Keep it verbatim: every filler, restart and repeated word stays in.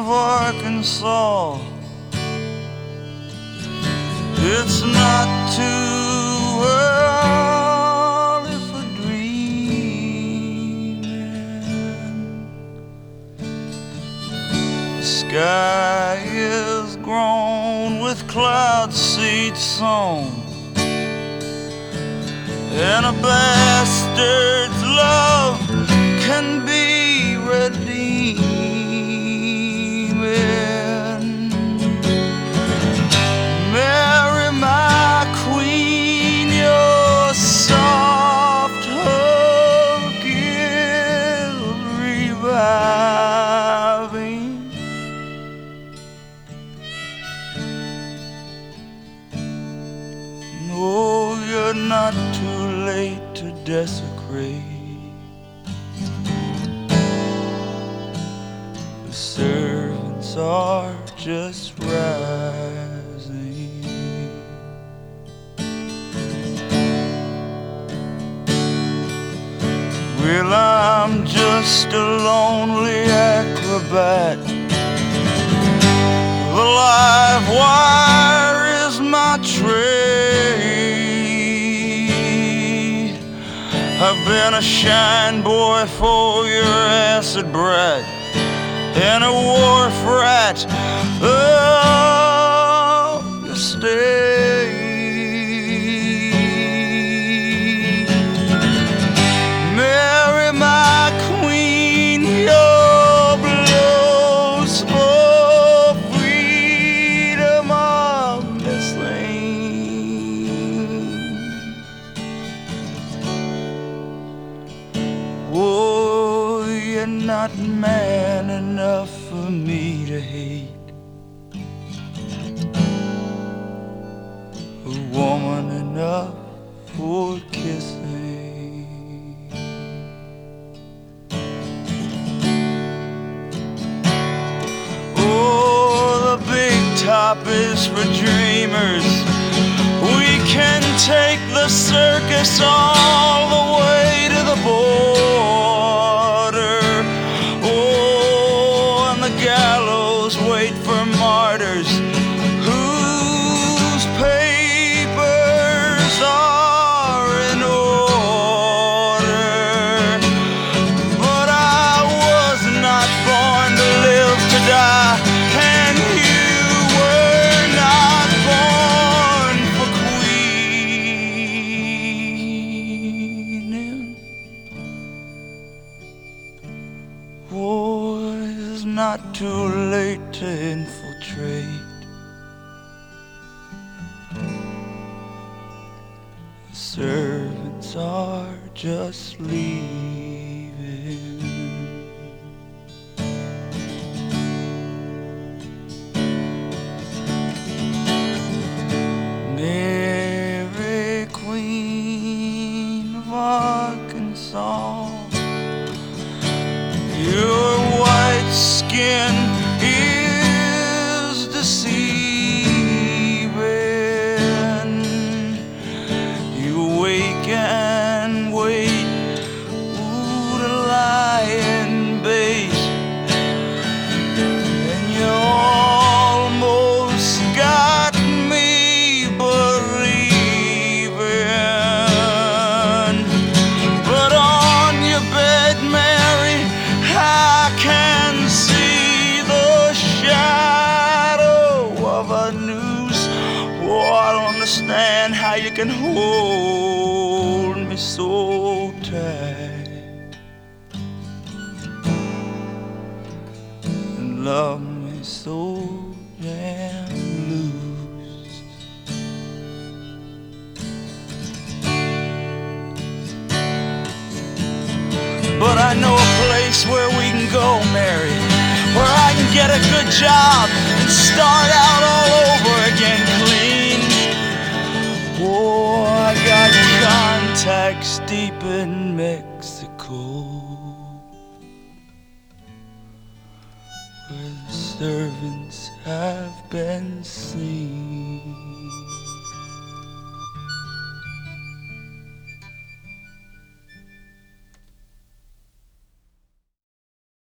of Arkansas. It's not too early for dreaming. The sky is grown with cloud seed sown, and a bastard's love can be redeeming. Mary, my queen, your soft hug is reviving. No, you're not too late to desecrate. The servants are just rising. Well, I'm just a lonely acrobat. The live wire is my trade. I've been a shine boy for your acid brat and a wharf rat of your state. Mary, my queen, your blows for freedom are missing. Oh, you're not man enough for me to hate, a woman enough for kissing. Oh, the big top is for dreamers. We can take the circus all the way to the border. Oh, and the gallows wait for martyrs whose papers are in order. But I was not born to live to die, and you were not born for queening. Oh, it's not too late to infiltrate. The servants are just leaving. Mary, Queen of Arkansas, your white skin is deceiving. You wake and wait, ooh, to lie in bait, and you almost got me believing. But on your bed, Mary, I can see the shadow of a noose. Oh, I don't understand how you can hold me so tight and love me so damn loose. But I know a place where we can go, Mary, where I can get a good job and start out all over again clean. Oh, I got contacts deep in Mexico, where the servants have been seen.